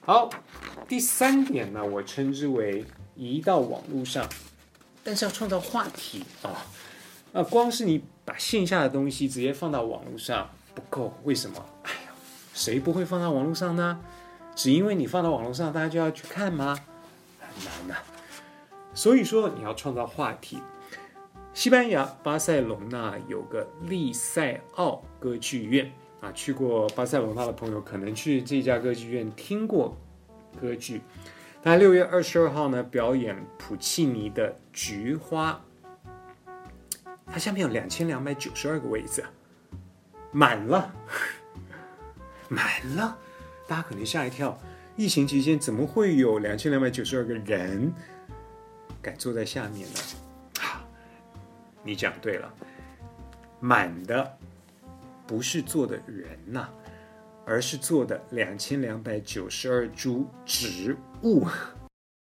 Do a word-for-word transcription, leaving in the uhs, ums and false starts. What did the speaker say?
好，第三点呢，我称之为移到网络上，但是要创造话题啊。那光是你把线下的东西直接放到网络上不够，为什么？哎呀，谁不会放到网络上呢？只因为你放到网络上，大家就要去看吗？很难啊。所以说你要创造话题。西班牙巴塞隆纳有个利塞奥歌剧院啊，去过巴塞隆纳的朋友可能去这家歌剧院听过歌剧。那六月二十二号呢，表演普契尼的《菊花》，它下面有两千两百九十二个位子，满了，满了，大家可能吓一跳，疫情期间怎么会有两千两百九十二个人敢坐在下面呢？你讲对了，满的不是坐的人呐、啊，而是坐的两千两百九十二株植物。